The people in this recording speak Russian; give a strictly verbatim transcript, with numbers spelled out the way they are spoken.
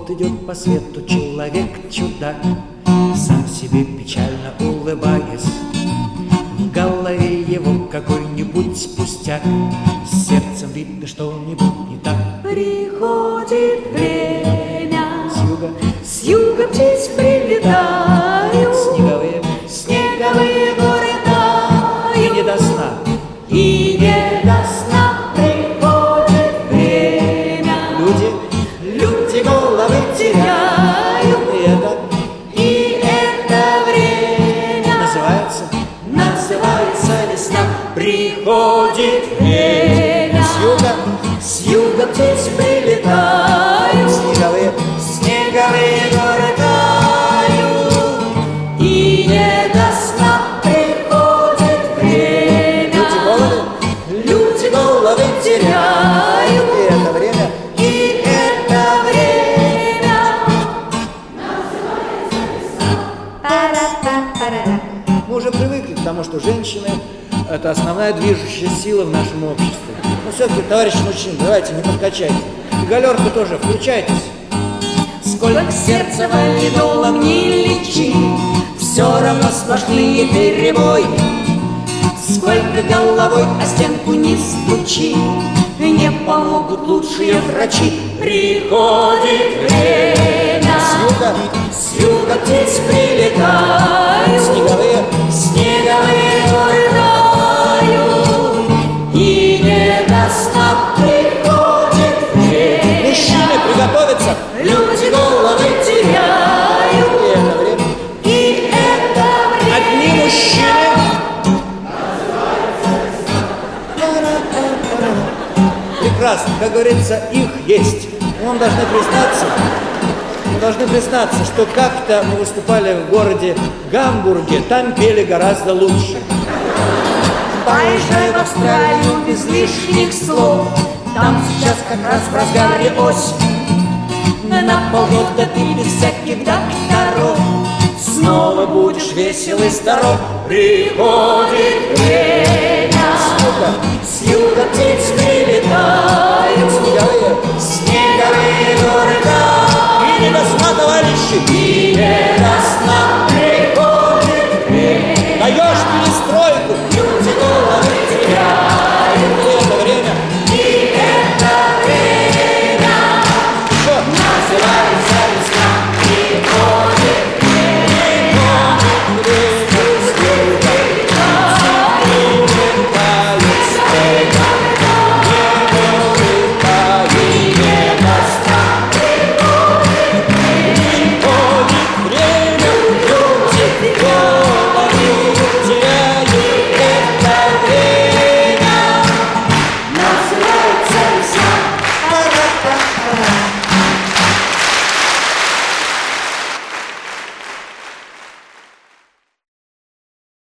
Вот идет по свету человек-чудак, сам себе печально улыбаясь. В голове его какой-нибудь пустяк, с сердцем видно что-нибудь не так. Приходит время, С юга, с юга птиц прилетают, снеговые, снеговые горы тают, и не до сна. и не до сна приходит время. Люди, Люди головы теряют, и это и это время называется называется весна. Приходит время, с юга, с юга птиц прилетают, снеговые, снеговые горы тают, и не до сна приходит время. люди головы, Люди головы теряют, и это время и это время Пара-па-пара-ра. мы уже привыкли к тому, что женщины – это основная движущая сила в нашем обществе. Но все-таки, товарищи мужчины, давайте не подкачайте. И галерка тоже, включайтесь. Сколько сердца валидолом не лечи, все равно сплошные перебои. Сколько головой о стенку не стучи, не помогут лучшие врачи. Приходит время, С юга, с юга птиц прилетают, снеговые, снеговые горы тают, и не до сна приходит время. мужчины приготовятся. Люди головы теряют, И это время и это время одни мужчины. Прекрасно, как говорится, их есть. Мы вам должны признаться, мы должны признаться, что как-то мы выступали в городе Гамбурге, там пели гораздо лучше. Поезжай в Австралию без лишних слов, там сейчас как раз в разгаре осень. На полгода ты без всяких докторов снова будешь весел и здоров. Приходит